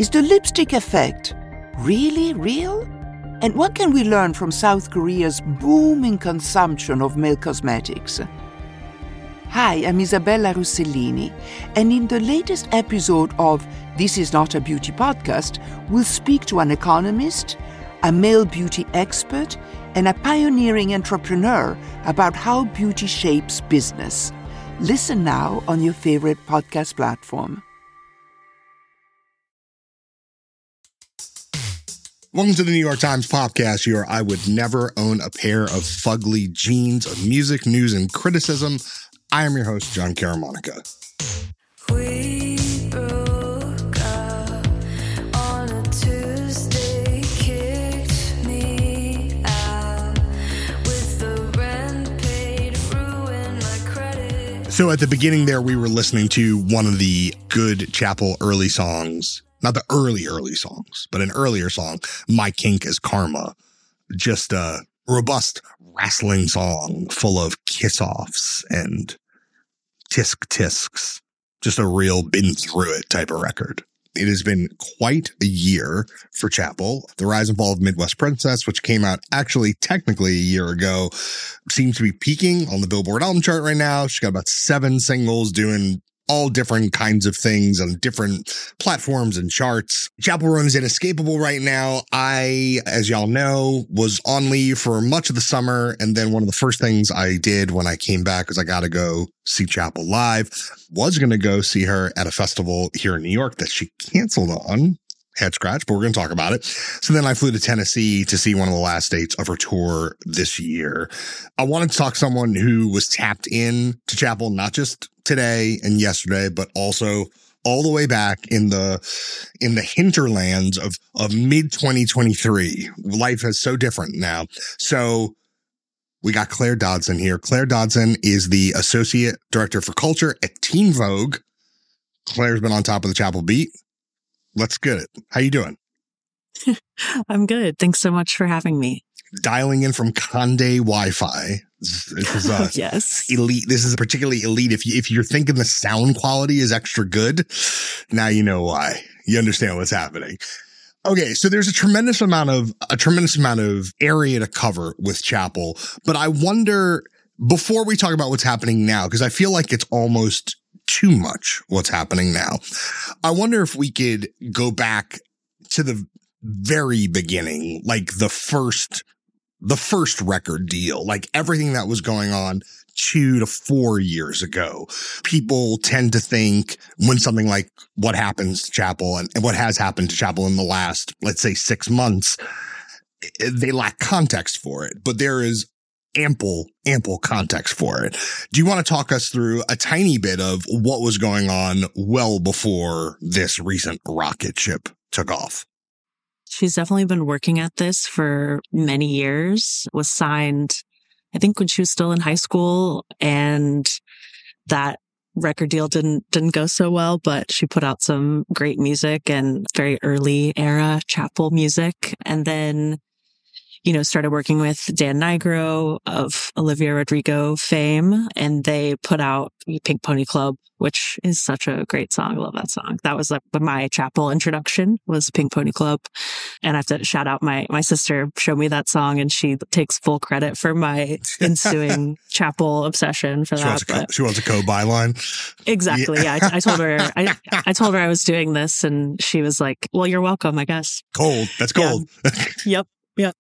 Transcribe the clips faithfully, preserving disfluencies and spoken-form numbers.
Is the lipstick effect really real? And what can we learn from South Korea's booming consumption of male cosmetics? Hi, I'm Isabella Rossellini, and in the latest episode of This Is Not a Beauty Podcast, we'll speak to an economist, a male beauty expert, and a pioneering entrepreneur about how beauty shapes business. Listen now on your favorite podcast platform. Welcome to the New York Times podcast, your I would never own a pair of fugly jeans of music, news, and criticism. I am your host, John Caramonica. We broke up on a Tuesday, kicked me out with the rent paid, ruined my credit. So at the beginning there, we were listening to one of the good Chappell early songs. Not the early, early songs, but an earlier song, My Kink is Karma. Just a robust wrestling song full of kiss-offs and tisk-tisks. Just a real been through it type of record. It has been quite a year for Chappell. The Rise and Fall of Midwest Princess, which came out actually technically a year ago, seems to be peaking on the Billboard album chart right now. She's got about seven singles doing all different kinds of things on different platforms and charts. Chappell Roan is inescapable right now. I, as y'all know, was on leave for much of the summer. And then one of the first things I did when I came back was I got to go see Chappell live. Was going to go see her at a festival here in New York that she canceled on. Head scratch, but we're going to talk about it. So then I flew to Tennessee to see one of the last dates of her tour this year. I wanted to talk to someone who was tapped in to Chappell, not just today and yesterday, but also all the way back in the in the hinterlands of of mid twenty twenty-three. Life is so different now. So we got Claire Dodson here. Claire Dodson is the Associate Director for Culture at Teen Vogue. Claire's been on top of the Chappell beat. Let's get it. How you doing? I'm good. Thanks so much for having me. Dialing in from Conde Wi-Fi. This is uh, yes. elite. This is particularly elite. If you, if you're thinking the sound quality is extra good, now you know why. You understand what's happening. Okay, so there's a tremendous amount of a tremendous amount of area to cover with Chappell, but I wonder before we talk about what's happening now, because I feel like it's almost too much what's happening now. I wonder if we could go back to the very beginning, like the first, the first record deal, like everything that was going on two to four years ago. People tend to think when something like what happens to Chappell and, and what has happened to Chappell in the last, let's say six months, they lack context for it, but there is ample, ample context for it. Do you want to talk us through a tiny bit of what was going on well before this recent rocket ship took off? She's definitely been working at this for many years. Was signed, I think, when she was still in high school, and that record deal didn't didn't go so well, but she put out some great music and very early era Chappell music. And then you know, started working with Dan Nigro of Olivia Rodrigo fame, and they put out Pink Pony Club, which is such a great song. I love that song. That was like my Chappell introduction was Pink Pony Club. And I have to shout out my, my sister showed me that song, and she takes full credit for my ensuing Chappell obsession for she that. Wants co- she wants a co-byline. Exactly. Yeah. yeah I, I told her, I, I told her I was doing this, and she was like, well, you're welcome, I guess. Cold. That's cold. Yeah. Yep. Yep.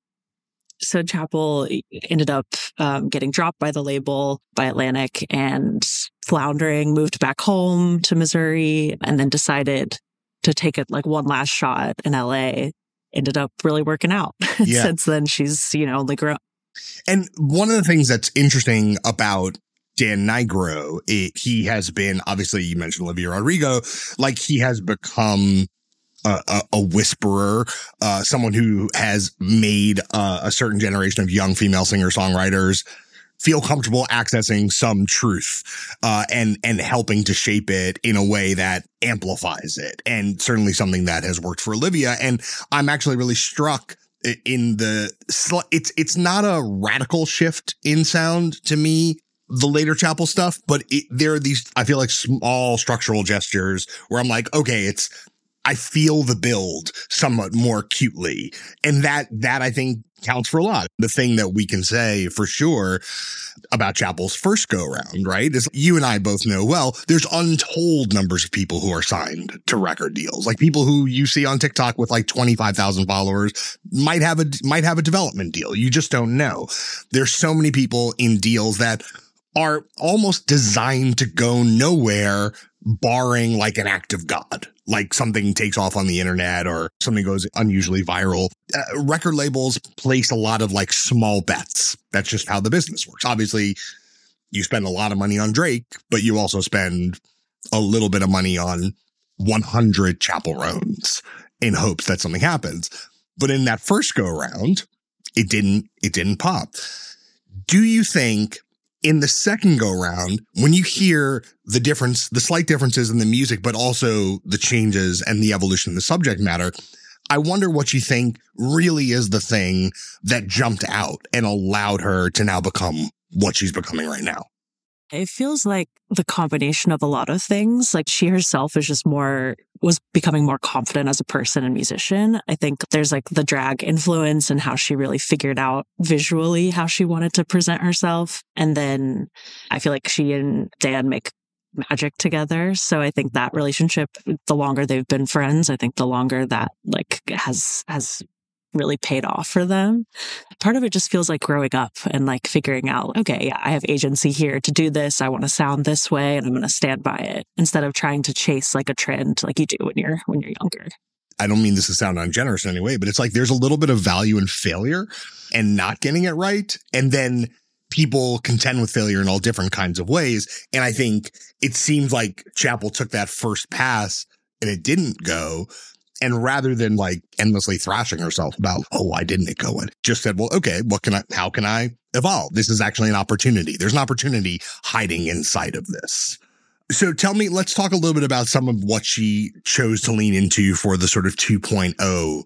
So Chappell ended up um, getting dropped by the label, by Atlantic, and floundering, moved back home to Missouri, and then decided to take it like one last shot in L A. Ended up really working out. Yeah. Since then, she's, you know, only grown. And one of the things that's interesting about Dan Nigro, it, he has been, obviously you mentioned Olivia Rodrigo, like he has become A, a, a whisperer, uh, someone who has made uh, a certain generation of young female singer-songwriters feel comfortable accessing some truth uh, and and helping to shape it in a way that amplifies it. And certainly something that has worked for Olivia. And I'm actually really struck in the it's it's not a radical shift in sound to me, the later Chappell stuff, but it, there are these, I feel like, small structural gestures where I'm like, okay, it's I feel the build somewhat more acutely. And that, that I think counts for a lot. The thing that we can say for sure about Chapel's first go round, right, is you and I both know well, there's untold numbers of people who are signed to record deals. Like people who you see on TikTok with like twenty-five thousand followers might have a, might have a development deal. You just don't know. There's so many people in deals that are almost designed to go nowhere, barring like an act of God, like something takes off on the internet or something goes unusually viral. Uh, record labels place a lot of like small bets. That's just how the business works. Obviously, you spend a lot of money on Drake, but you also spend a little bit of money on one hundred Chapel Roans in hopes that something happens. But in that first go round, it didn't, it didn't pop. Do you think in the second go round, when you hear the difference, the slight differences in the music, but also the changes and the evolution of the subject matter, I wonder what you think really is the thing that jumped out and allowed her to now become what she's becoming right now? It feels like the combination of a lot of things. Like she herself is just more, was becoming more confident as a person and musician. I think there's like the drag influence and how she really figured out visually how she wanted to present herself. And then I feel like she and Dan make magic together. So I think that relationship, the longer they've been friends, I think the longer that like has, has really paid off for them. Part of it just feels like growing up and like figuring out, okay, yeah, I have agency here to do this. I want to sound this way and I'm going to stand by it instead of trying to chase like a trend like you do when you're, when you're younger. I don't mean this to sound ungenerous in any way, but it's like there's a little bit of value in failure and not getting it right. And then people contend with failure in all different kinds of ways. And I think it seems like Chapel took that first pass and it didn't go. And rather than like endlessly thrashing herself about, oh, why didn't it go in? Just said, well, okay, what can I, how can I evolve? This is actually an opportunity. There's an opportunity hiding inside of this. So tell me, let's talk a little bit about some of what she chose to lean into for the sort of two point oh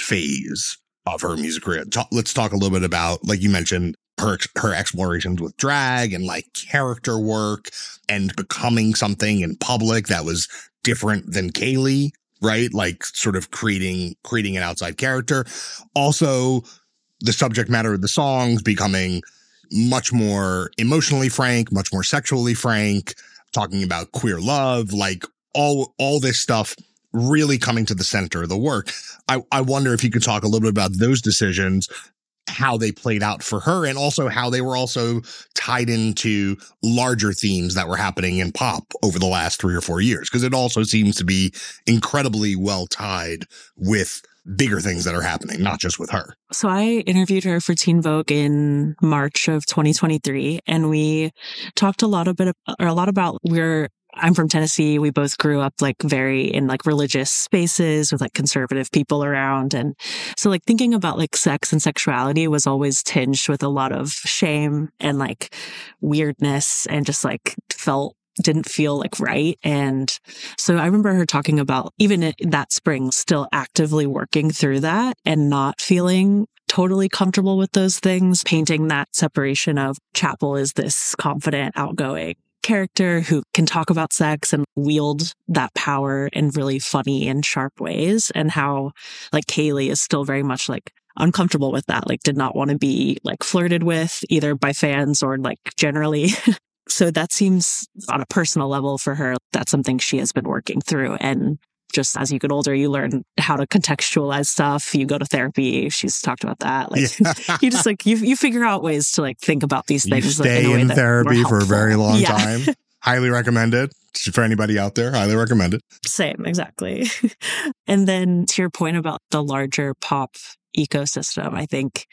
phase of her music career. Talk, let's talk a little bit about, like you mentioned, her, her explorations with drag and like character work and becoming something in public that was different than Kaylee. Right? Like sort of creating, creating an outside character. Also, the subject matter of the songs becoming much more emotionally frank, much more sexually frank, talking about queer love, like all, all this stuff really coming to the center of the work. I, I wonder if you could talk a little bit about those decisions, how they played out for her, and also how they were also tied into larger themes that were happening in pop over the last three or four years. Because it also seems to be incredibly well tied with bigger things that are happening, not just with her. So I interviewed her for Teen Vogue in March of twenty twenty-three, and we talked a lot a bit of, or a lot about we're I'm from Tennessee. We both grew up like very in like religious spaces with like conservative people around. And so like thinking about like sex and sexuality was always tinged with a lot of shame and like weirdness and just like felt didn't feel like right. And so I remember her talking about even that spring still actively working through that and not feeling totally comfortable with those things, painting that separation of Chapel is this confident, outgoing character who can talk about sex and wield that power in really funny and sharp ways, and how like Kaylee is still very much like uncomfortable with that, like did not want to be like flirted with either by fans or like generally. So that seems on a personal level for her, that's something she has been working through. And just as you get older, you learn how to contextualize stuff. You go to therapy. She's talked about that. Like yeah. you just like, you you figure out ways to like think about these things. You stay like, in, in therapy for a very long yeah. time. Highly recommend it. For anybody out there, highly recommend it. Same, exactly. And then to your point about the larger pop ecosystem, I think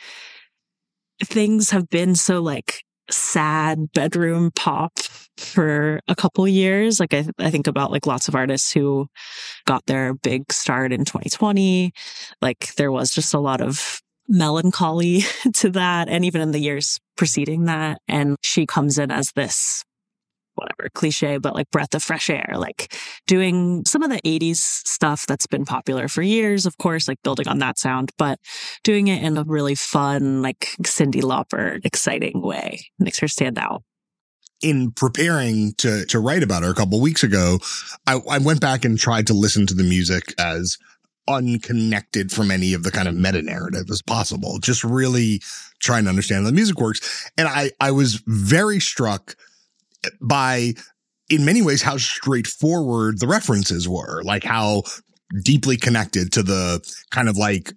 things have been so like sad bedroom pop for a couple years. Like I, I think about like lots of artists who got their big start in twenty twenty. Like there was just a lot of melancholy to that. And even in the years preceding that. And she comes in as this, whatever, cliche, but like breath of fresh air, like doing some of the eighties stuff that's been popular for years, of course, like building on that sound, but doing it in a really fun, like Cyndi Lauper, exciting way. Makes her stand out. in preparing to to write about her a couple weeks ago, I, I went back and tried to listen to the music as unconnected from any of the kind of meta narrative as possible, just really trying to understand how the music works. And I, I was very struck by, in many ways, how straightforward the references were, like how deeply connected to the kind of like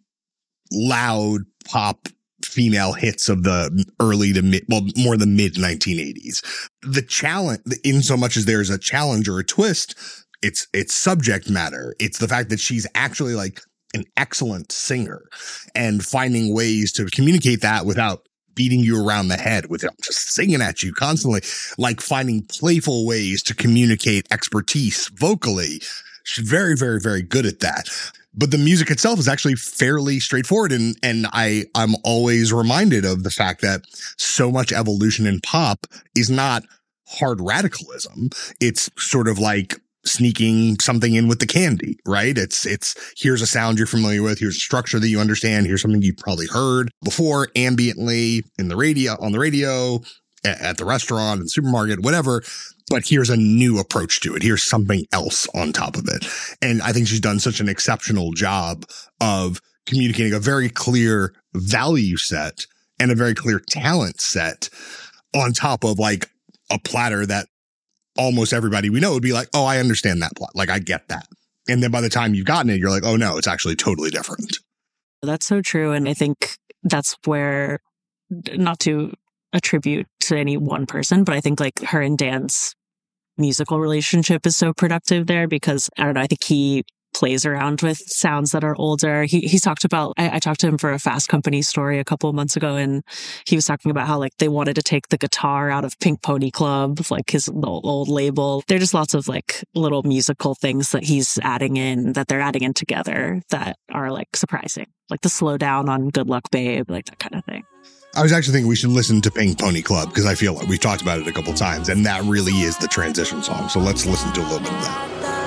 loud pop female hits of the early to mid, well, more the mid nineteen eighties. The challenge, in so much as there's a challenge or a twist, it's it's subject matter. It's the fact that she's actually like an excellent singer, and finding ways to communicate that without beating you around the head with it, just singing at you constantly, like finding playful ways to communicate expertise vocally. She's very, very, very good at that. But the music itself is actually fairly straightforward. And, and I, I'm always reminded of the fact that so much evolution in pop is not hard radicalism. It's sort of like sneaking something in with the candy, right? It's, it's, here's a sound you're familiar with. Here's a structure that you understand. Here's something you've probably heard before ambiently in the radio, on the radio, at the restaurant, in the supermarket, whatever. But here's a new approach to it. Here's something else on top of it. And I think she's done such an exceptional job of communicating a very clear value set and a very clear talent set on top of like a platter that almost everybody we know would be like, oh, I understand that plot. Like, I get that. And then by the time you've gotten it, you're like, oh, no, it's actually totally different. That's so true. And I think that's where, not to attribute to any one person, but I think like her and Dan's musical relationship is so productive there because, I don't know, I think he plays around with sounds that are older. He he's talked about, I, I talked to him for a Fast Company story a couple of months ago, and he was talking about how like they wanted to take the guitar out of Pink Pony Club, like his old, old label. There are just lots of like little musical things that he's adding in, that they're adding in together that are like surprising. Like the slow down on Good Luck Babe, like that kind of thing. I was actually thinking we should listen to Pink Pony Club because I feel like we've talked about it a couple times, and that really is the transition song. So let's listen to a little bit of that.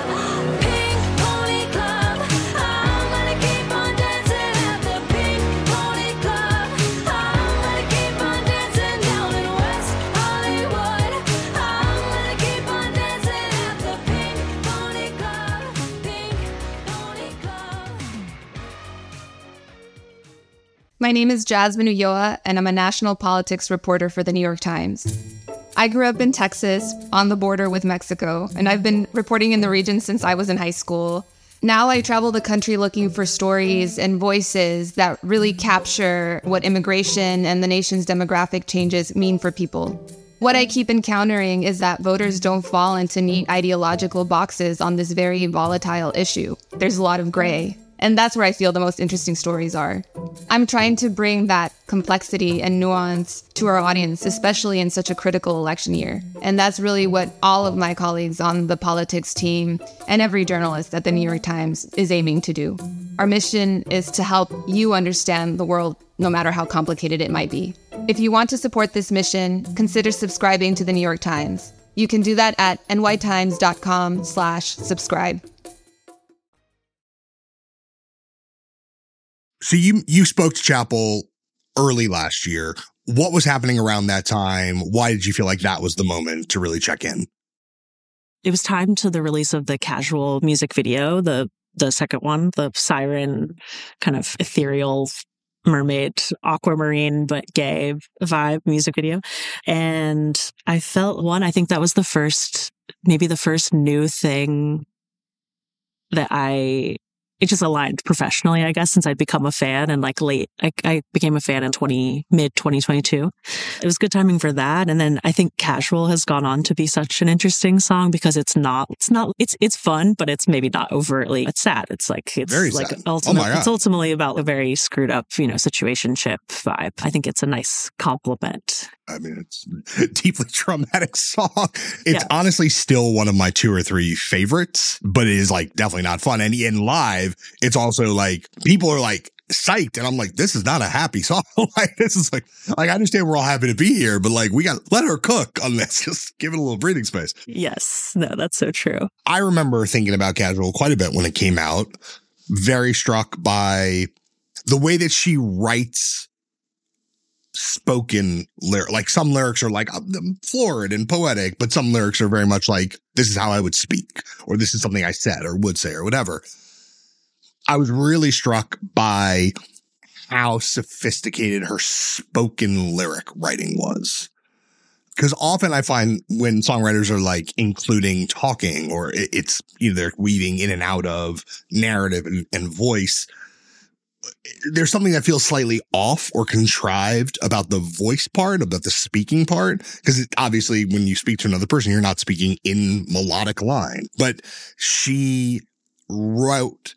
My name is Jasmine Ulloa, and I'm a national politics reporter for the New York Times. I grew up in Texas, on the border with Mexico, and I've been reporting in the region since I was in high school. Now I travel the country looking for stories and voices that really capture what immigration and the nation's demographic changes mean for people. What I keep encountering is that voters don't fall into neat ideological boxes on this very volatile issue. There's a lot of gray. And that's where I feel the most interesting stories are. I'm trying to bring that complexity and nuance to our audience, especially in such a critical election year. And that's really what all of my colleagues on the politics team and every journalist at the New York Times is aiming to do. Our mission is to help you understand the world, no matter how complicated it might be. If you want to support this mission, consider subscribing to the New York Times. You can do that at nytimes.com slash subscribe. So you you spoke to Chappell early last year. What was happening around that time? Why did you feel like that was the moment to really check in? It was timed to the release of the Casual music video, the the second one, the siren kind of ethereal mermaid, aquamarine, but gay vibe music video. And I felt, one, I think that was the first, maybe the first new thing that I, it just aligned professionally, I guess, since I'd become a fan and like late, I, I became a fan in twenty, mid twenty twenty-two. It was good timing for that. And then I think Casual has gone on to be such an interesting song because it's not, it's not, it's, it's fun, but it's maybe not overtly, it's sad. It's like, it's very like, sad. ultimate, Oh my God. It's ultimately about a very screwed up, you know, situationship vibe. I think it's a nice compliment. I mean, it's a deeply traumatic song. It's Yeah. honestly still one of my two or three favorites, but it is like definitely not fun. And in live, it's also like people are like psyched, and I'm like, this is not a happy song. Like this is like, like I understand we're all happy to be here, but like we got let her cook on this. Just give it a little breathing space. Yes. No, that's so true. I remember thinking about Casual quite a bit when it came out. Very struck by the way that she writes spoken lyric. Like some lyrics are like um, florid and poetic, but some lyrics are very much like, this is how I would speak, or this is something I said or would say or whatever. I was really struck by how sophisticated her spoken lyric writing was. Because often I find when songwriters are like including talking, or it's, you know, they're weaving in and out of narrative and, and voice, there's something that feels slightly off or contrived about the voice part, about the speaking part. Because obviously when you speak to another person, you're not speaking in melodic line. But she wrote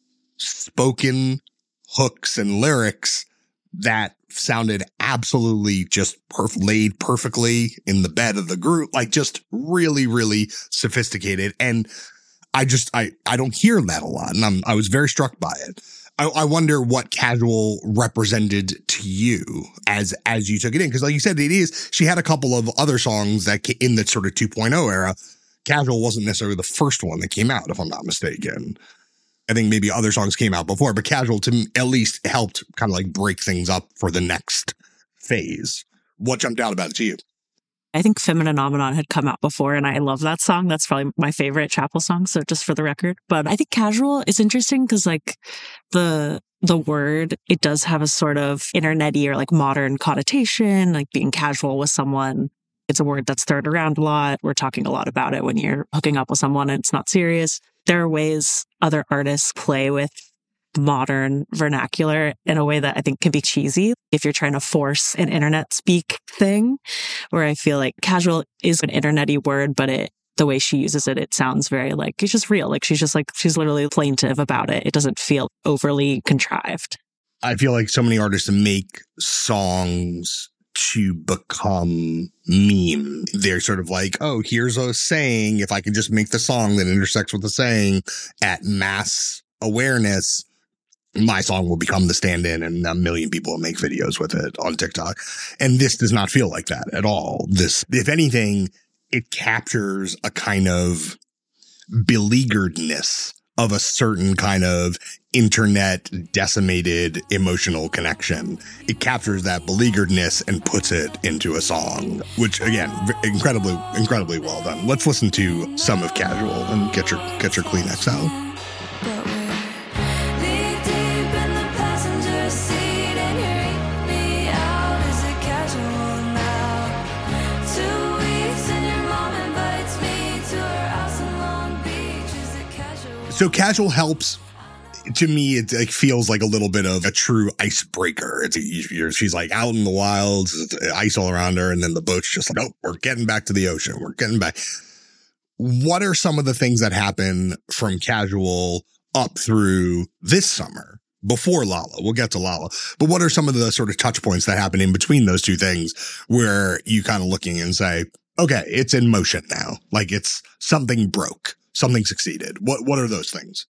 spoken hooks and lyrics that sounded absolutely just perf- laid perfectly in the bed of the group, like just really, really sophisticated. And I just, I, I don't hear that a lot. And I'm, I was very struck by it. I, I wonder what Casual represented to you as, as you took it in. Cause like you said, it is, she had a couple of other songs that in the sort of two point oh era. Casual wasn't necessarily the first one that came out, if I'm not mistaken. I think maybe other songs came out before, but Casual to me at least helped kind of like break things up for the next phase. What jumped out about it to you? I think Femininomenon had come out before, and I love that song. That's probably my favorite Chapel song, so just for the record. But I think Casual is interesting because like the the word, it does have a sort of internet-y or like modern connotation, like being casual with someone. It's a word that's thrown around a lot. We're talking a lot about it when you're hooking up with someone and it's not serious. There are ways other artists play with modern vernacular in a way that I think can be cheesy if you're trying to force an internet speak thing, where I feel like casual is an internet-y word, but it, the way she uses it, it sounds very like, it's just real. Like she's just like, she's literally plaintive about it. It doesn't feel overly contrived. I feel like so many artists make songs to become meme. They're sort of like, oh, here's a saying. If I can just make the song that intersects with the saying at mass awareness, my song will become the stand-in and a million people will make videos with it on TikTok. And this does not feel like that at all. This, if anything, it captures a kind of beleagueredness of a certain kind of internet decimated emotional connection. It captures that beleagueredness and puts it into a song, which again, incredibly, incredibly well done. Let's listen to some of Casual and get your, get your Kleenex out. So Casual helps, to me, it like feels like a little bit of a true icebreaker. It's a, she's like out in the wilds, ice all around her, and then the boat's just like, oh, we're getting back to the ocean. We're getting back. What are some of the things that happen from Casual up through this summer before Lala? We'll get to Lala. But what are some of the sort of touch points that happen in between those two things where you kind of looking and say, okay, it's in motion now. Like it's something broke. Something succeeded. What what are those things?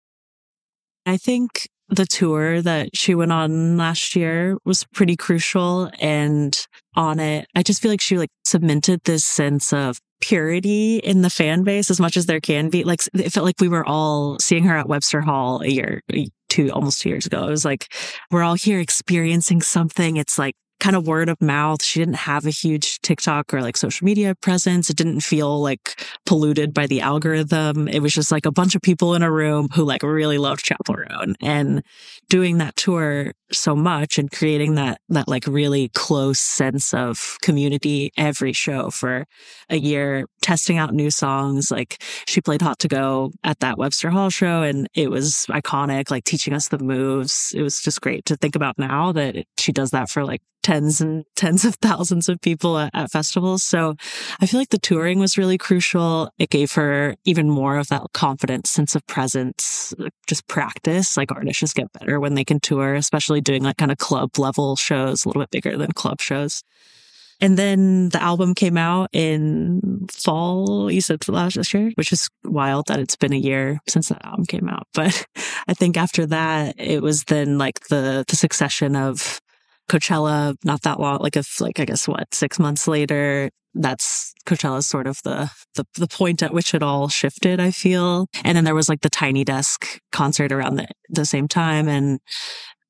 I think the tour that she went on last year was pretty crucial. And on it, I just feel like she like cemented this sense of purity in the fan base as much as there can be. Like it felt like we were all seeing her at Webster Hall a year, two, almost two years ago. It was like, we're all here experiencing something. It's like kind of word of mouth. She didn't have a huge TikTok or like social media presence. It didn't feel like polluted by the algorithm. It was just like a bunch of people in a room who like really loved Chapel Roan, and doing that tour so much and creating that, that like really close sense of community every show for a year, testing out new songs. Like she played Hot to Go at that Webster Hall show and it was iconic, like teaching us the moves. It was just great to think about now that it, she does that for like tens and tens of thousands of people at, at festivals. So I feel like the touring was really crucial. It gave her even more of that confidence, sense of presence, just practice. Like artists just get better when they can tour, especially doing like kind of club level shows, a little bit bigger than club shows. And then the album came out in fall, you said last year, which is wild that it's been a year since that album came out. But I think after that, it was then like the, the succession of Coachella, not that long, like if like, I guess what, six months later, that's Coachella's sort of the, the, the point at which it all shifted, I feel. And then there was like the Tiny Desk concert around the, the same time. And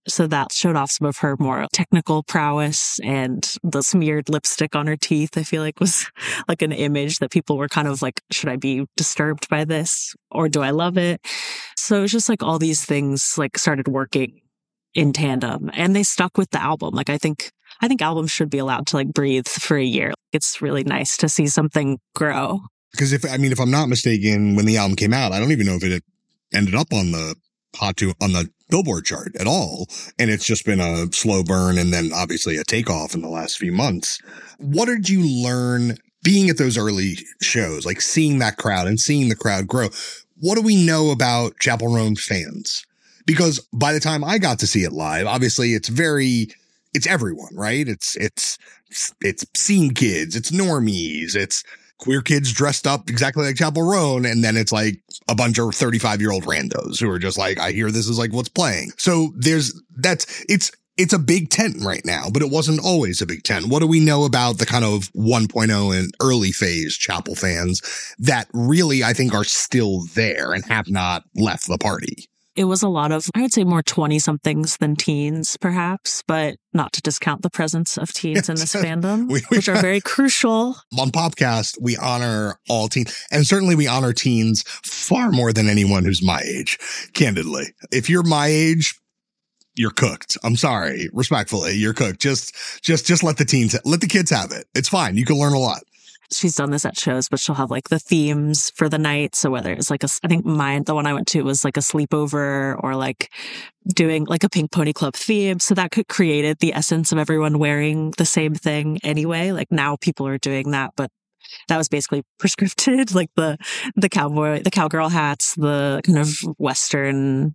So that showed off some of her more technical prowess, and the smeared lipstick on her teeth, I feel like was like an image that people were kind of like, should I be disturbed by this or do I love it? So it's just like all these things like started working in tandem, and they stuck with the album. Like I think, I think albums should be allowed to like breathe for a year. It's really nice to see something grow. Because if, I mean, if I'm not mistaken, when the album came out, I don't even know if it ended up on the hot to on the Billboard chart at all. And it's just been a slow burn and then obviously a takeoff in the last few months. What did you learn being at those early shows, like seeing that crowd and seeing the crowd grow? What do we know about Chappell Roan fans? Because by the time I got to see it live, obviously it's very, it's everyone, right? It's, it's, it's scene kids, it's normies, it's queer kids dressed up exactly like Chappell Roan. And then it's like a bunch of thirty-five year old randos who are just like, I hear this is like what's playing. So there's that's it's it's a big tent right now, but it wasn't always a big tent. What do we know about the kind of one point oh and early phase Chappell fans that really, I think, are still there and have not left the party? It was a lot of, I would say, more twenty-somethings than teens, perhaps, but not to discount the presence of teens in this fandom, we, we, which are very crucial. On Popcast, we honor all teens, and certainly we honor teens far more than anyone who's my age, candidly. If you're my age, you're cooked. I'm sorry, respectfully, you're cooked. Just, just, just let the teens, let the kids have it. It's fine. You can learn a lot. She's done this at shows, but she'll have like the themes for the night. So whether it's like a, I think mine, the one I went to was like a sleepover or like doing like a Pink Pony Club theme. So that could created the essence of everyone wearing the same thing anyway. Like now people are doing that, but that was basically prescripted, like the, the cowboy, the cowgirl hats, the kind of Western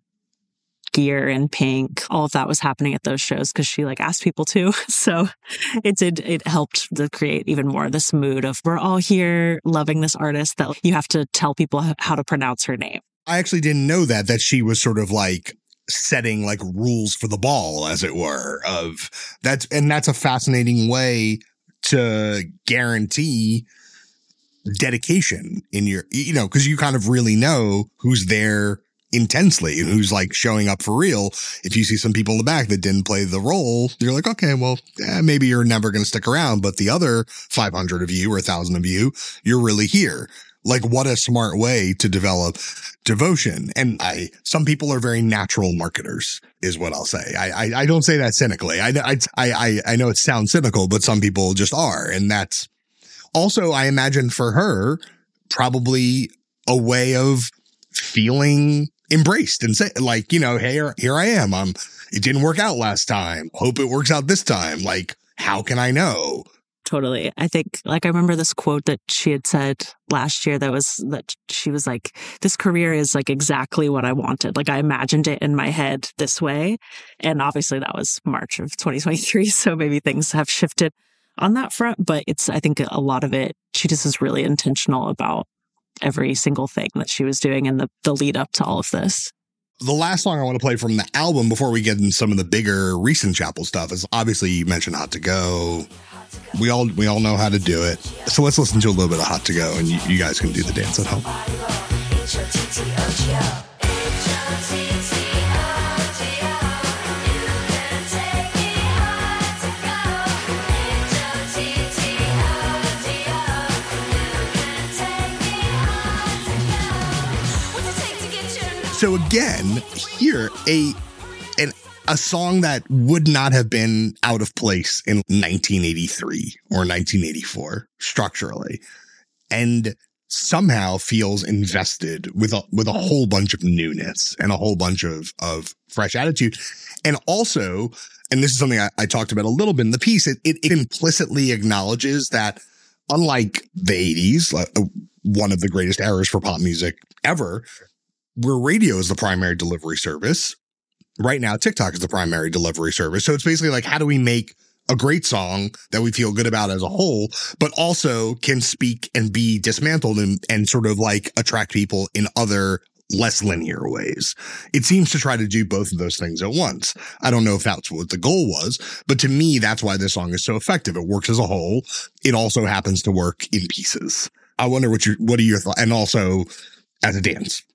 gear and pink, all of that was happening at those shows because she like asked people to. So it did, it helped to create even more this mood of we're all here loving this artist that you have to tell people how to pronounce her name. I actually didn't know that, that she was sort of like setting like rules for the ball, as it were, of that's, and that's a fascinating way to guarantee dedication in your, you know, because you kind of really know who's there intensely and who's like showing up for real. If you see some people in the back that didn't play the role, you're like, okay, well, eh, maybe you're never going to stick around, but the other five hundred of you or a thousand of you, you're really here. Like, what a smart way to develop devotion. And I, some people are very natural marketers is what I'll say. I, I, I don't say that cynically. I, I, I, I know it sounds cynical, but some people just are. And that's also, I imagine for her, probably a way of feeling embraced and say like, you know, hey, here, here I am. I'm, it didn't work out last time. Hope it works out this time. Like, how can I know? Totally. I think like I remember this quote that she had said last year that was that she was like, this career is like exactly what I wanted. Like I imagined it in my head this way. And obviously that was March of twenty twenty-three. So maybe things have shifted on that front. But it's, I think a lot of it, she just is really intentional about every single thing that she was doing in the, the lead up to all of this. The last song I want to play from the album before we get into some of the bigger recent Chappell stuff is obviously you mentioned Hot to Go. We all we all know how to do it. So let's listen to a little bit of Hot to Go and you, you guys can do the dance at home. So again, here, a an, a song that would not have been out of place in nineteen eighty-three or nineteen eighty-four structurally, and somehow feels invested with a, with a whole bunch of newness and a whole bunch of, of fresh attitude. And also, and this is something I, I talked about a little bit in the piece, it, it, it implicitly acknowledges that unlike the eighties, uh, one of the greatest eras for pop music ever, where radio is the primary delivery service, right now TikTok is the primary delivery service. So it's basically like, how do we make a great song that we feel good about as a whole, but also can speak and be dismantled and, and sort of like attract people in other less linear ways? It seems to try to do both of those things at once. I don't know if that's what the goal was, but to me, that's why this song is so effective. It works as a whole. It also happens to work in pieces. I wonder what your, what are your thoughts? And also as a dance.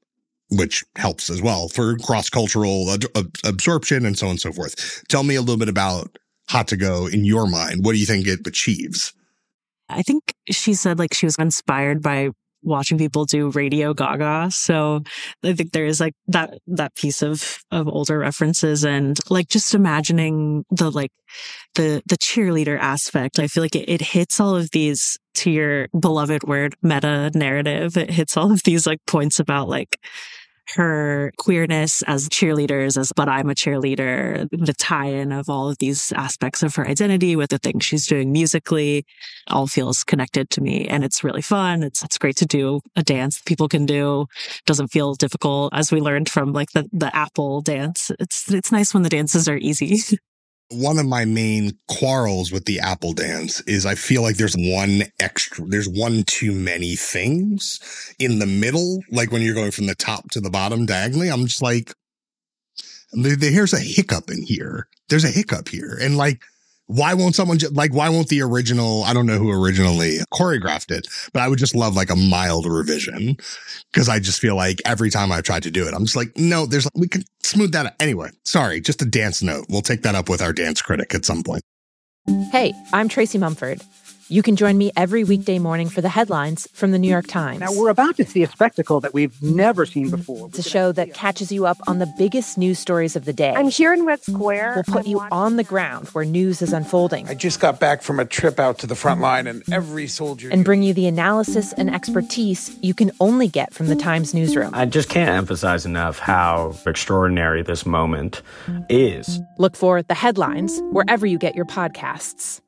which helps as well for cross-cultural ad- ab- absorption and so on and so forth. Tell me a little bit about Hot to Go in your mind. What do you think it achieves? I think she said like she was inspired by watching people do Radio Gaga. So I think there is like that, that piece of, of older references and like just imagining the, like the, the cheerleader aspect. I feel like it, it hits all of these, to your beloved word, meta narrative. It hits all of these like points about like her queerness as cheerleaders, as but I'm a cheerleader, the tie-in of all of these aspects of her identity with the things she's doing musically all feels connected to me. And it's really fun. It's it's great to do a dance that people can do. Doesn't feel difficult, as we learned from like the, the Apple dance. It's it's nice when the dances are easy. One of my main quarrels with the Apple dance is I feel like there's one extra, there's one too many things in the middle. Like when you're going from the top to the bottom diagonally, I'm just like, there, there, here's a hiccup in here. There's a hiccup here. And like, why won't someone just like, why won't the original, I don't know who originally choreographed it, but I would just love like a mild revision because I just feel like every time I've tried to do it, I'm just like, no, there's, we can smooth that out. Anyway, sorry, just a dance note. We'll take that up with our dance critic at some point. Hey, I'm Tracy Mumford. You can join me every weekday morning for the headlines from the New York Times. Now, we're about to see a spectacle that we've never seen before. It's a show that catches you up on the biggest news stories of the day. I'm here in Red Square. We'll put I'm you watching- on the ground where news is unfolding. I just got back from a trip out to the front line, and every soldier... And bring you the analysis and expertise you can only get from the Times newsroom. I just can't emphasize enough how extraordinary this moment is. Look for The Headlines wherever you get your podcasts.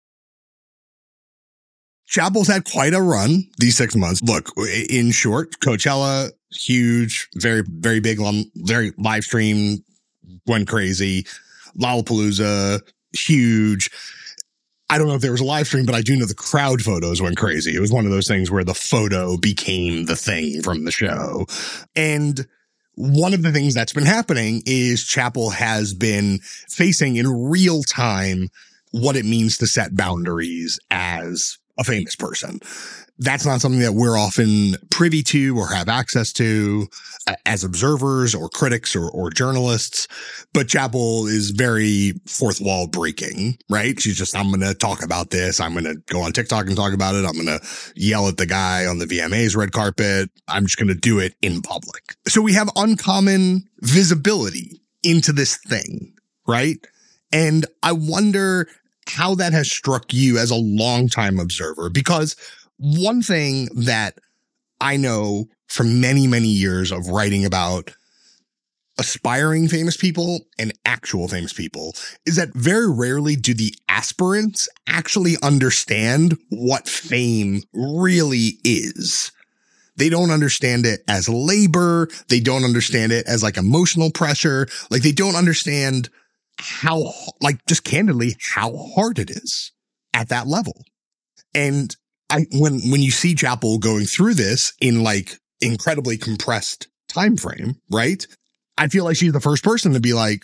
Chapel's had quite a run these six months. Look, in short, Coachella, huge, very, very big, very live stream, went crazy. Lollapalooza, huge. I don't know if there was a live stream, but I do know the crowd photos went crazy. It was one of those things where the photo became the thing from the show. And one of the things that's been happening is Chapel has been facing in real time what it means to set boundaries as a famous person. That's not something that we're often privy to or have access to uh, as observers or critics or, or journalists. But Chapel is very fourth wall breaking, right? She's just, I'm going to talk about this. I'm going to go on TikTok and talk about it. I'm going to yell at the guy on the V M A's red carpet. I'm just going to do it in public. So we have uncommon visibility into this thing, right? And I wonder how that has struck you as a longtime observer, because one thing that I know from many, many years of writing about aspiring famous people and actual famous people is that very rarely do the aspirants actually understand what fame really is. They don't understand it as labor. They don't understand it as like emotional pressure. Like they don't understand how, like, just candidly, how hard it is at that level. And I, when, when you see Chapel going through this in like incredibly compressed time frame, right? I feel like she's the first person to be like,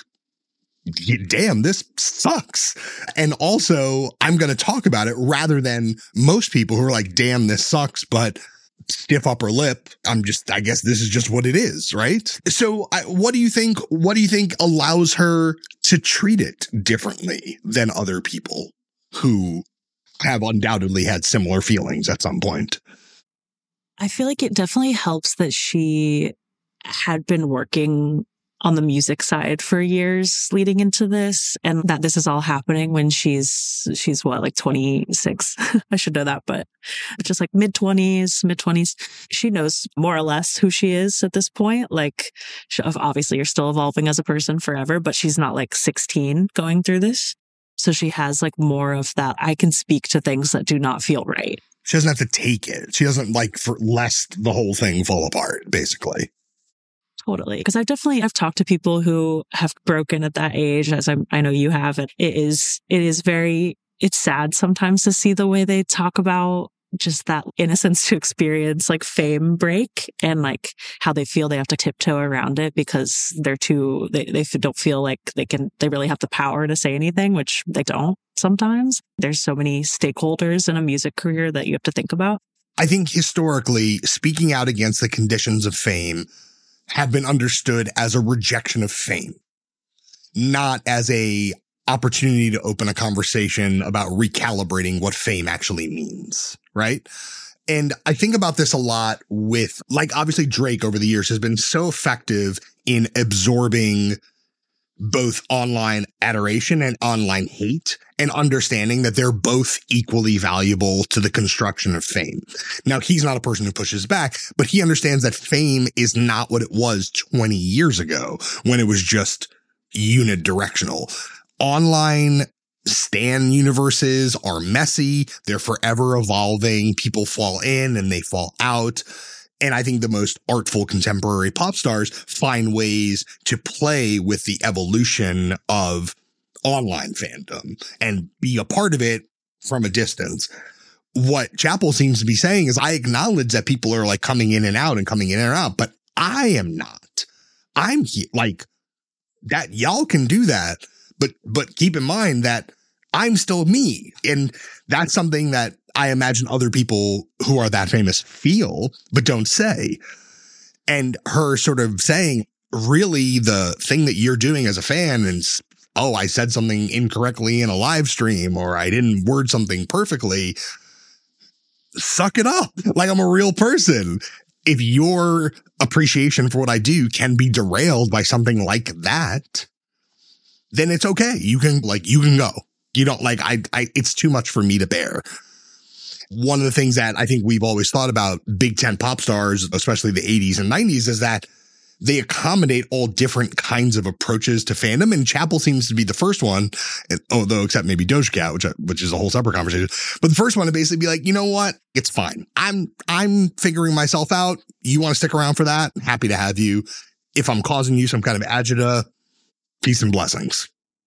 damn, this sucks. And also I'm going to talk about it rather than most people who are like, damn, this sucks, but stiff upper lip. I'm just, I guess this is just what it is, right? So I, what do you think, what do you think allows her to treat it differently than other people who have undoubtedly had similar feelings at some point? I feel like it definitely helps that she had been working on the music side for years leading into this, and that this is all happening when she's, she's what, like twenty-six? I should know that, but just like mid twenties, mid twenties. She knows more or less who she is at this point. Like, she, obviously you're still evolving as a person forever, but she's not like sixteen going through this. So she has like more of that, I can speak to things that do not feel right. She doesn't have to take it. She doesn't like for lest the whole thing fall apart, basically. Totally. Because I've definitely, I've talked to people who have broken at that age, as I, I know you have. And it is, it is very, it's sad sometimes to see the way they talk about just that innocence to experience like fame break and like how they feel they have to tiptoe around it because they're too, they, they don't feel like they can, they really have the power to say anything, which they don't sometimes. There's so many stakeholders in a music career that you have to think about. I think historically, speaking out against the conditions of fame have been understood as a rejection of fame, not as a opportunity to open a conversation about recalibrating what fame actually means, right? And I think about this a lot with, like, obviously Drake over the years has been so effective in absorbing both online adoration and online hate and understanding that they're both equally valuable to the construction of fame. Now, he's not a person who pushes back, but he understands that fame is not what it was twenty years ago when it was just unidirectional. Online stan universes are messy. They're forever evolving. People fall in and they fall out. And I think the most artful contemporary pop stars find ways to play with the evolution of online fandom and be a part of it from a distance. What Chappell seems to be saying is, I acknowledge that people are like coming in and out and coming in and out, but I am not. I'm he- like that. Y'all can do that, but, but keep in mind that I'm still me. And that's something that I imagine other people who are that famous feel, but don't say. And her sort of saying, really, the thing that you're doing as a fan and, oh, I said something incorrectly in a live stream, or I didn't word something perfectly. Suck it up. Like, I'm a real person. If your appreciation for what I do can be derailed by something like that, then it's okay. You can like, you can go. You don't like, I, I, it's too much for me to bear. One of the things that I think we've always thought about Big Ten pop stars, especially the eighties and nineties, is that they accommodate all different kinds of approaches to fandom. And Chappell seems to be the first one, and, although except maybe Doja Cat, which, which is a whole separate conversation. But the first one to basically be like, you know what? It's fine. I'm, I'm figuring myself out. You want to stick around for that? Happy to have you. If I'm causing you some kind of agita, peace and blessings.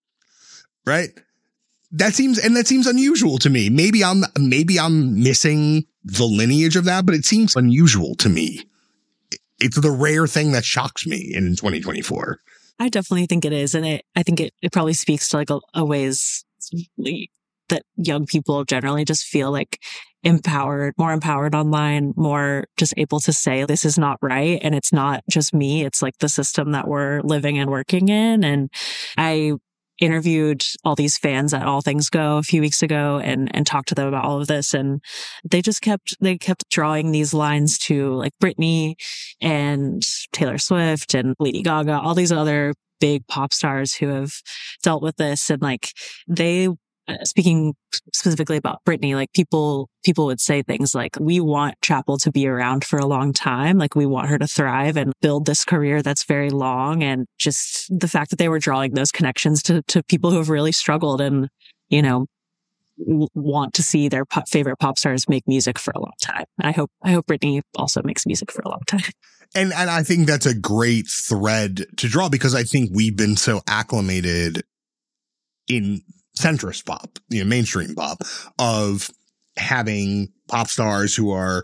Right? That seems, and that seems unusual to me. Maybe I'm, maybe I'm missing the lineage of that, but it seems unusual to me. It's the rare thing that shocks me in twenty twenty-four. I definitely think it is. And it, I think it, it probably speaks to like a, a ways that young people generally just feel like empowered, more empowered online, more just able to say, this is not right. And it's not just me. It's like the system that we're living and working in. And I interviewed all these fans at All Things Go a few weeks ago and, and talked to them about all of this. And they just kept, they kept drawing these lines to like Britney and Taylor Swift and Lady Gaga, all these other big pop stars who have dealt with this. And like they, uh, speaking specifically about Britney, like people, people would say things like, we want Chappell to be around for a long time. Like we want her to thrive and build this career that's very long. And just the fact that they were drawing those connections to, to people who have really struggled and, you know, w- want to see their pop, favorite pop stars make music for a long time. I hope, I hope Britney also makes music for a long time. And, and I think that's a great thread to draw, because I think we've been so acclimated in centrist pop, you know, mainstream pop, of having pop stars who are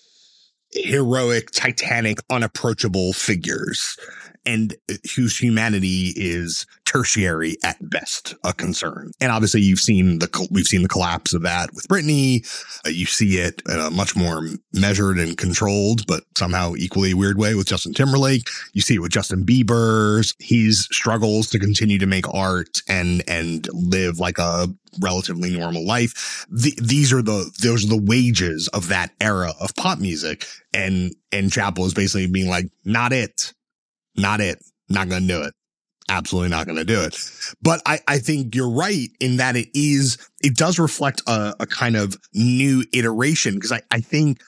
heroic, titanic, unapproachable figures, and whose humanity is tertiary at best a concern. And obviously you've seen the, we've seen the collapse of that with Britney. Uh, you see it in a much more measured and controlled, but somehow equally weird way with Justin Timberlake. You see it with Justin Bieber's, his struggles to continue to make art and, and live like a relatively normal life. The, these are the, those are the wages of that era of pop music. And, and Chappell is basically being like, not it. Not it. Not going to do it. Absolutely not going to do it. But I, I think you're right in that it is, it does reflect a, a kind of new iteration, because I, I think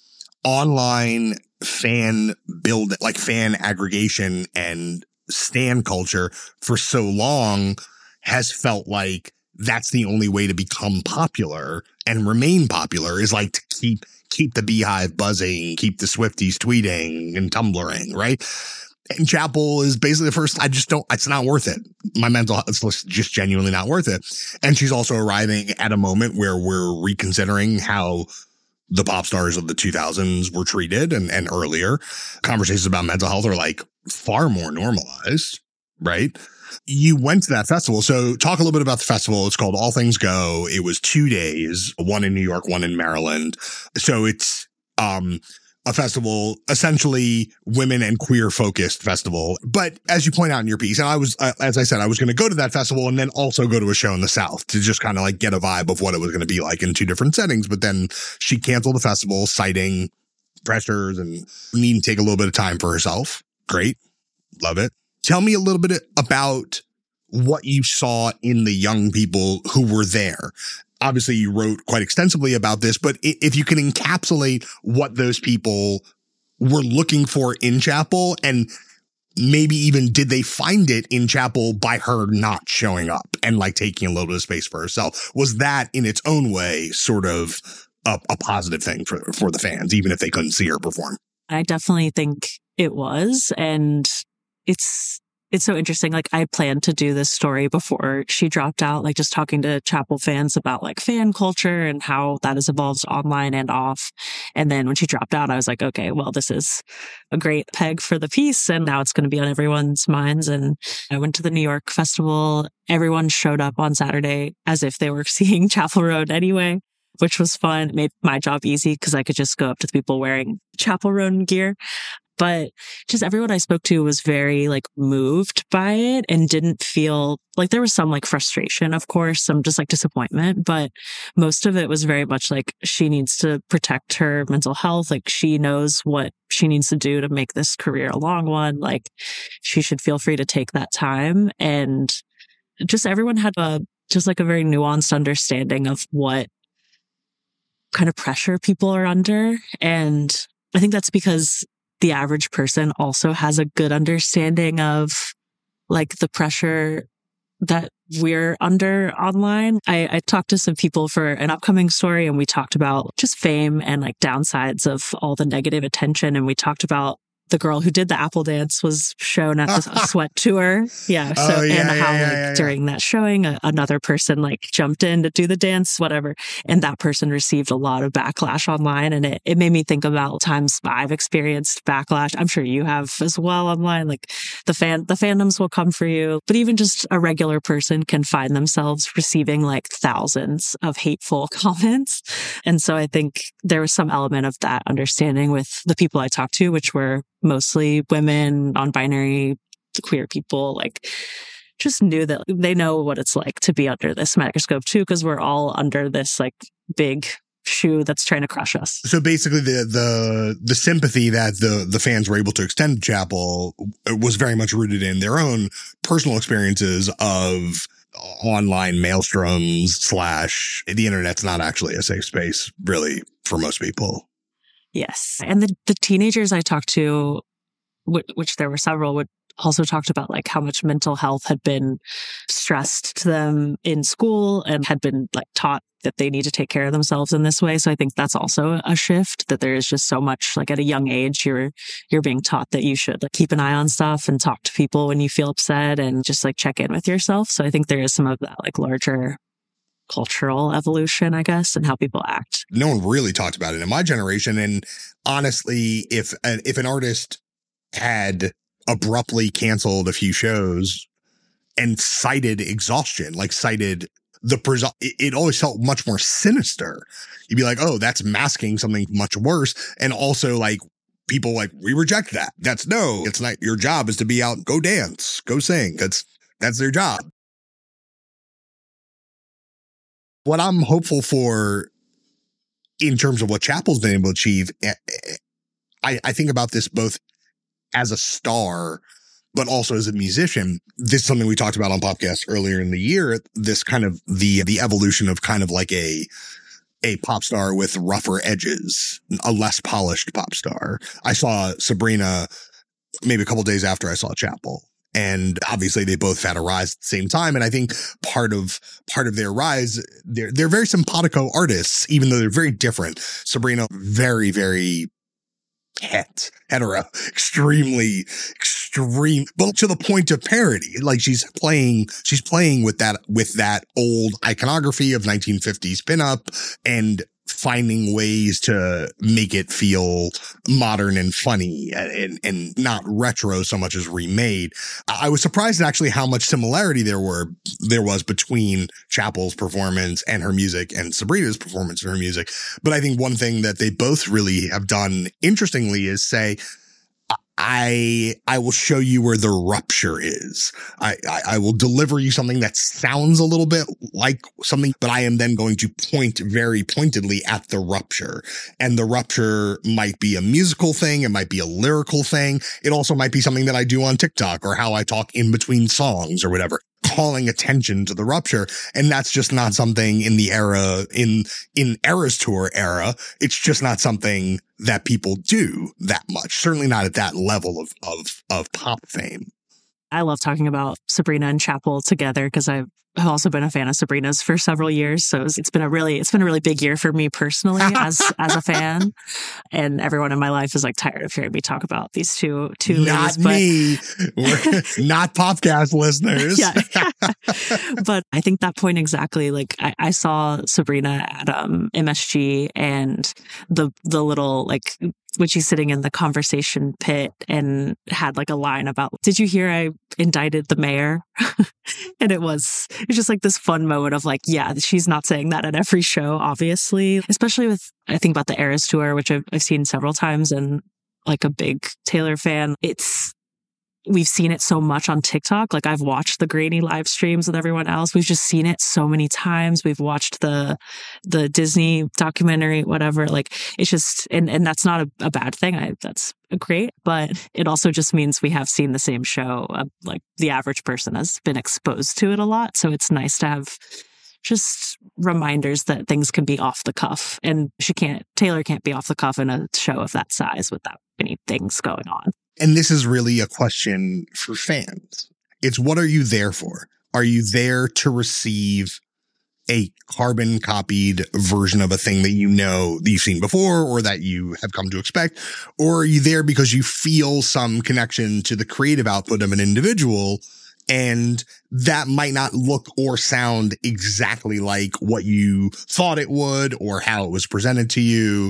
online fan build, like fan aggregation and stan culture for so long has felt like that's the only way to become popular and remain popular, is like to keep, keep the beehive buzzing, keep the Swifties tweeting and Tumblring, right? And Chappell is basically the first, I just don't, it's not worth it. My mental health is just genuinely not worth it. And she's also arriving at a moment where we're reconsidering how the pop stars of the two thousands were treated, and, and earlier. Conversations about mental health are like far more normalized, right? You went to that festival. So talk a little bit about the festival. It's called All Things Go. It was two days, one in New York, one in Maryland. So it's, um, a festival, essentially women and queer focused festival. But as you point out in your piece, and I was, uh, as I said, I was going to go to that festival and then also go to a show in the South to just kind of like get a vibe of what it was going to be like in two different settings. But then she canceled the festival, citing pressures and needing to take a little bit of time for herself. Great. Love it. Tell me a little bit about what you saw in the young people who were there. Obviously, you wrote quite extensively about this, but if you can encapsulate what those people were looking for in Chapel, and maybe even did they find it in Chapel by her not showing up and like taking a little bit of space for herself? Was that in its own way sort of a, a positive thing for, for the fans, even if they couldn't see her perform? I definitely think it was. And it's It's so interesting. Like, I planned to do this story before she dropped out, like just talking to Chapel fans about like fan culture and how that has evolved online and off. And then when she dropped out, I was like, okay, well, this is a great peg for the piece. And now it's going to be on everyone's minds. And I went to the New York Festival. Everyone showed up on Saturday as if they were seeing Chapel Roan anyway, which was fun. It made my job easy because I could just go up to the people wearing Chapel Roan gear. But just everyone I spoke to was very like moved by it and didn't feel like there was some like frustration, of course, some just like disappointment. But most of it was very much like she needs to protect her mental health. Like she knows what she needs to do to make this career a long one. Like she should feel free to take that time. And just everyone had a just like a very nuanced understanding of what kind of pressure people are under. And I think that's because the average person also has a good understanding of like the pressure that we're under online. I, I talked to some people for an upcoming story and we talked about just fame and like downsides of all the negative attention. And we talked about the girl who did the Apple dance was shown at the Sweat tour. Yeah. So, oh, yeah, and yeah, how yeah, like yeah, yeah. during that showing, a, another person like jumped in to do the dance, whatever. And that person received a lot of backlash online. And it, it made me think about times I've experienced backlash. I'm sure you have as well online. Like the fan, the fandoms will come for you, but even just a regular person can find themselves receiving like thousands of hateful comments. And so I think there was some element of that understanding with the people I talked to, which were mostly women, non-binary, queer people, like just knew that they know what it's like to be under this microscope too, because we're all under this like big shoe that's trying to crush us. So basically the the the sympathy that the the fans were able to extend to Chapel was very much rooted in their own personal experiences of online maelstroms slash the internet's not actually a safe space really for most people. Yes. And the, the teenagers I talked to, which, which there were several, would also talked about like how much mental health had been stressed to them in school and had been like taught that they need to take care of themselves in this way. So I think that's also a shift, that there is just so much like at a young age, you're, you're being taught that you should like keep an eye on stuff and talk to people when you feel upset and just like check in with yourself. So I think there is some of that like larger cultural evolution, I guess, and how people act. No one really talked about it in my generation. And honestly, if an, if an artist had abruptly canceled a few shows and cited exhaustion, like cited the, pres- it, it always felt much more sinister. You'd be like, oh, that's masking something much worse. And also like people like, we reject that. That's no, it's not your job is to be out, go dance, go sing. That's, that's their job. What I'm hopeful for in terms of what Chapel's been able to achieve, I, I think about this both as a star, but also as a musician. This is something we talked about on Popcast earlier in the year, this kind of the, the evolution of kind of like a, a pop star with rougher edges, a less polished pop star. I saw Sabrina maybe a couple days after I saw Chapel. And obviously they both had a rise at the same time. And I think part of, part of their rise, they're, they're very simpatico artists, even though they're very different. Sabrina, very, very het, hetero, extremely, extreme, but to the point of parody. Like she's playing, she's playing with that, with that old iconography of nineteen fifties pinup and finding ways to make it feel modern and funny and, and not retro so much as remade. I was surprised at actually how much similarity there were there was between Chapel's performance and her music and Sabrina's performance and her music. But I think one thing that they both really have done interestingly is say, I, I will show you where the rupture is. I, I, I will deliver you something that sounds a little bit like something, but I am then going to point very pointedly at the rupture. And the rupture might be a musical thing. It might be a lyrical thing. It also might be something that I do on TikTok or how I talk in between songs or whatever, calling attention to the rupture. And that's just not something in the era, in, in Eras Tour era. It's just not something that people do that much. Certainly not at that level of, of, of pop fame. I love talking about Sabrina and Chapel together because I've also been a fan of Sabrina's for several years. So it's been a really, it's been a really big year for me personally as, as a fan. And everyone in my life is like tired of hearing me talk about these two, two Not ladies. me. We're not Popcast listeners. Yeah. But I think that point exactly, like I, I saw Sabrina at um, M S G and the, the little like, when she's sitting in the conversation pit and had like a line about, did you hear I indicted the mayor? And it was, it's just like this fun moment of like, yeah, she's not saying that at every show, obviously, especially with, I think about the Eras Tour, which I've, I've seen several times and like a big Taylor fan. It's, we've seen it so much on TikTok. Like I've watched the grainy live streams with everyone else. We've just seen it so many times. We've watched the, the Disney documentary, whatever. Like it's just, and, and that's not a, a bad thing. I, that's great, but it also just means we have seen the same show. Uh, like the average person has been exposed to it a lot. So it's nice to have just reminders that things can be off the cuff, and she can't, Taylor can't be off the cuff in a show of that size without any things going on. And this is really a question for fans. It's what are you there for? Are you there to receive a carbon copied version of a thing that you know that you've seen before or that you have come to expect? Or are you there because you feel some connection to the creative output of an individual, and that might not look or sound exactly like what you thought it would or how it was presented to you,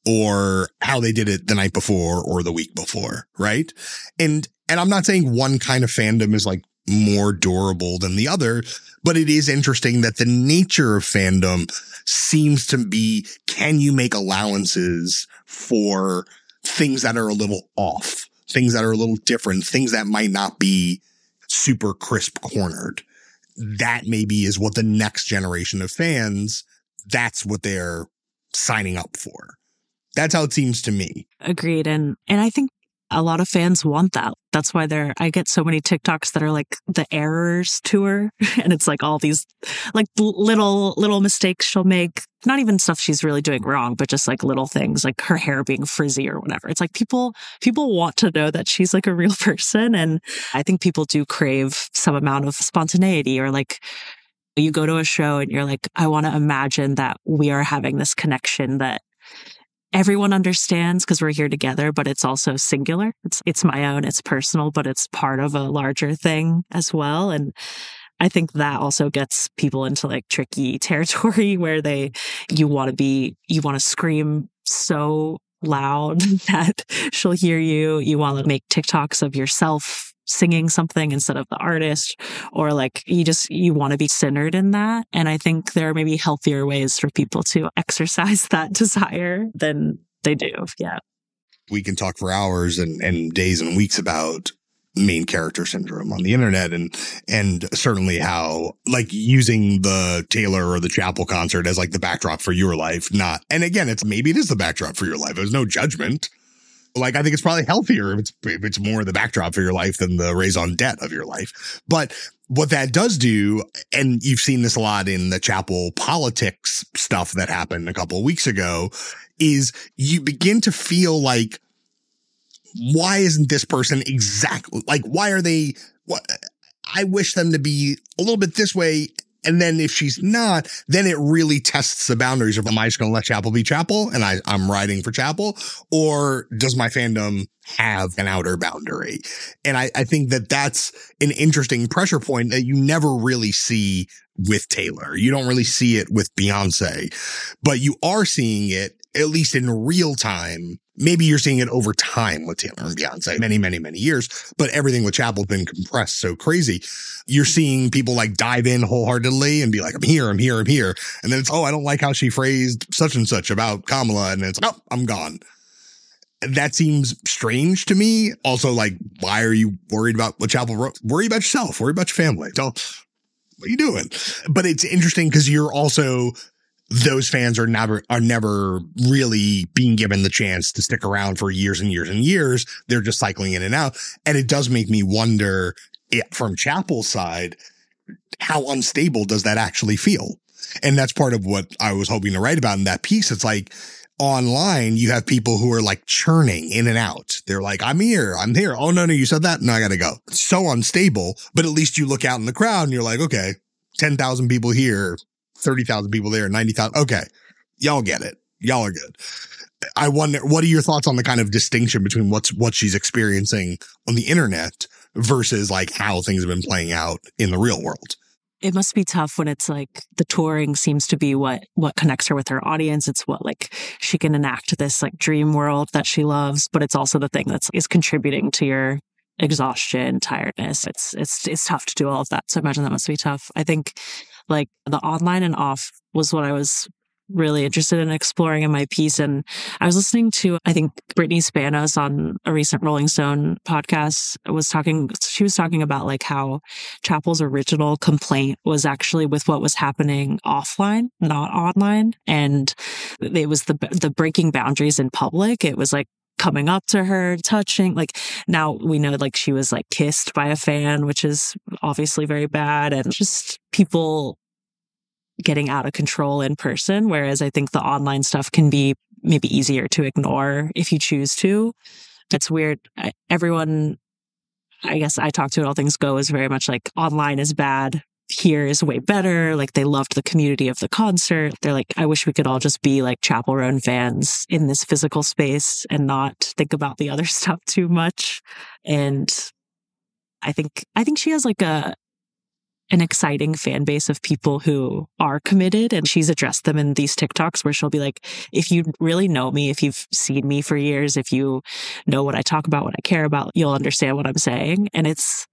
or how they did it the night before or the week before, right? And and I'm not saying one kind of fandom is like more durable than the other, but it is interesting that the nature of fandom seems to be, can you make allowances for things that are a little off, things that are a little different, things that might not be super crisp cornered? That maybe is what the next generation of fans, that's what they're signing up for. That's how it seems to me. Agreed. And and I think a lot of fans want that. That's why they're, I get so many TikToks that are like the Errors Tour. And it's like all these like little, little mistakes she'll make. Not even stuff she's really doing wrong, but just like little things like her hair being frizzy or whatever. It's like people, people want to know that she's like a real person. And I think people do crave some amount of spontaneity, or like you go to a show and you're like, I want to imagine that we are having this connection that everyone understands because we're here together, but it's also singular. It's it's my own, it's personal, but it's part of a larger thing as well. And I think that also gets people into like tricky territory where they, you want to be, you want to scream so loud that she'll hear you. You want to make TikToks of yourself singing something instead of the artist, or like you just, you want to be centered in that. And I think there are maybe healthier ways for people to exercise that desire than they do. Yeah. We can talk for hours and, and days and weeks about main character syndrome on the internet, and, and certainly how like using the Taylor or the Chapel concert as like the backdrop for your life, not, and again, it's maybe it is the backdrop for your life. There's no judgment. Like, I think it's probably healthier if it's, if it's more the backdrop for your life than the raison d'etre of your life. But what that does do, and you've seen this a lot in the Chapel politics stuff that happened a couple of weeks ago, is you begin to feel like, why isn't this person exactly like, why are they, what, I wish them to be a little bit this way. And then if she's not, then it really tests the boundaries of, am I just going to let Chapel be Chapel and I, I'm riding for Chapel? Or does my fandom have an outer boundary? And I, I think that that's an interesting pressure point that you never really see with Taylor. You don't really see it with Beyonce, but you are seeing it, at least in real time, maybe you're seeing it over time with Taylor and Beyonce, many, many, many years, but everything with Chapel's been compressed so crazy. You're seeing people like dive in wholeheartedly and be like, I'm here, I'm here, I'm here. And then it's, oh, I don't like how she phrased such and such about Kamala. And it's, oh, I'm gone. That seems strange to me. Also, like, why are you worried about what Chapel wrote? Worry about yourself. Worry about your family. So, what are you doing? But it's interesting because you're also, those fans are never, are never really being given the chance to stick around for years and years and years. They're just cycling in and out. And it does make me wonder, it, from Chapel's side, how unstable does that actually feel? And that's part of what I was hoping to write about in that piece. It's like, online, you have people who are like churning in and out. They're like, I'm here, I'm here. Oh, no, no, you said that? No, I got to go. It's so unstable, but at least you look out in the crowd and you're like, okay, ten thousand people here, thirty thousand people there, ninety thousand. Okay, y'all get it. Y'all are good. I wonder, what are your thoughts on the kind of distinction between what's what she's experiencing on the internet versus like how things have been playing out in the real world? It must be tough when it's like the touring seems to be what, what connects her with her audience. It's what like she can enact this like dream world that she loves, but it's also the thing that's is contributing to your exhaustion, tiredness. It's, it's, it's tough to do all of that. So I imagine that must be tough. I think like the online and off was what I was really interested in exploring in my piece. And I was listening to, I think, Brittany Spanos on a recent Rolling Stone podcast was talking, she was talking about like how Chapel's original complaint was actually with what was happening offline, not online. And it was the, the breaking boundaries in public. It was like coming up to her, touching, like now we know like she was like kissed by a fan, which is obviously very bad. And just people getting out of control in person, whereas I think the online stuff can be maybe easier to ignore if you choose to. It's weird. I, everyone, I guess I talk to it, All Things Go is very much like online is bad. Here is way better. Like they loved the community of the concert. They're like, I wish we could all just be like Chapel Roan fans in this physical space and not think about the other stuff too much. And I think, I think she has like a, an exciting fan base of people who are committed. And she's addressed them in these TikToks where she'll be like, if you really know me, if you've seen me for years, if you know what I talk about, what I care about, you'll understand what I'm saying. And it's,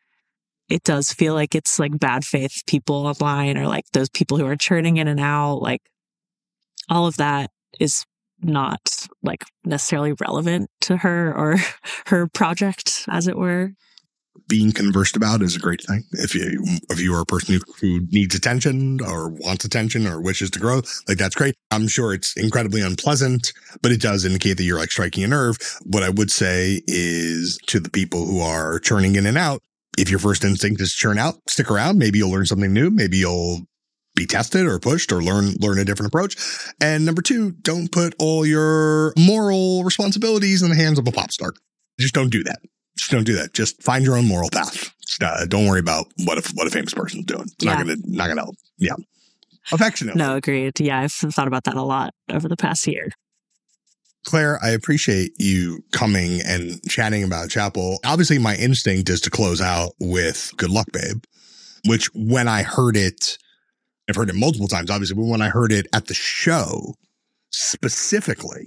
it does feel like it's like bad faith people online or like those people who are churning in and out. Like all of that is not like necessarily relevant to her or her project, as it were. Being conversed about is a great thing. If you if you are a person who, who needs attention or wants attention or wishes to grow, like that's great. I'm sure it's incredibly unpleasant, but it does indicate that you're like striking a nerve. What I would say is to the people who are churning in and out, if your first instinct is churn out, stick around. Maybe you'll learn something new. Maybe you'll be tested or pushed or learn learn a different approach. And number two, don't put all your moral responsibilities in the hands of a pop star. Just don't do that. Just don't do that. Just find your own moral path. Just, uh, don't worry about what if what a famous person's doing. It's yeah. not gonna not gonna help. Yeah. Affectionate. No, agreed. Yeah, I've thought about that a lot over the past year. Claire, I appreciate you coming and chatting about Chapel. Obviously, my instinct is to close out with Good Luck, Babe, which when I heard it, I've heard it multiple times, obviously, but when I heard it at the show specifically,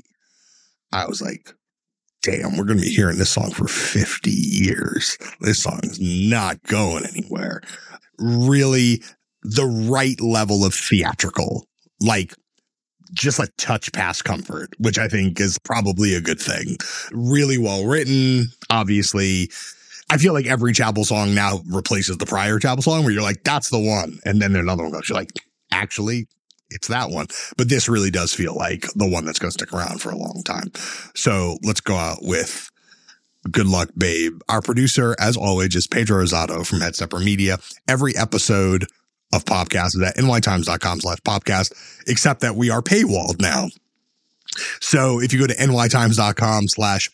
I was like, damn, we're going to be hearing this song for fifty years. This song is not going anywhere. Really the right level of theatrical, like just a touch past comfort, which I think is probably a good thing. Really well written. Obviously, I feel like every Chapel song now replaces the prior Chapel song where you're like, that's the one. And then another one goes, you're like, actually, it's that one. But this really does feel like the one that's going to stick around for a long time. So let's go out with Good Luck, Babe. Our producer, as always, is Pedro Rosado from Headstepper Media. Every episode of Popcast is at nytimes.com slash popcast, except that we are paywalled now. So if you go to nytimes.com slash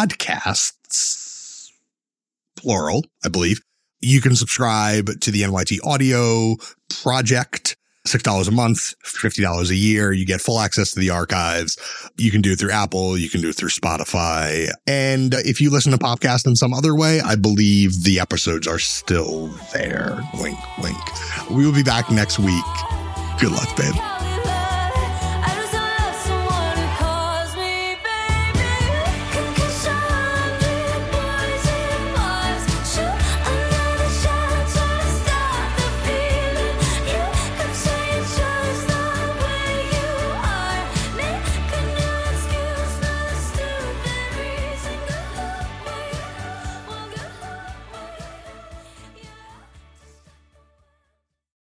podcasts, plural, I believe, you can subscribe to the N Y T Audio Project. six dollars a month, fifty dollars a year. You get full access to the archives. You can do it through Apple. You can do it through Spotify. And if you listen to Popcast in some other way, I believe the episodes are still there. Wink, wink. We will be back next week. Good luck, babe.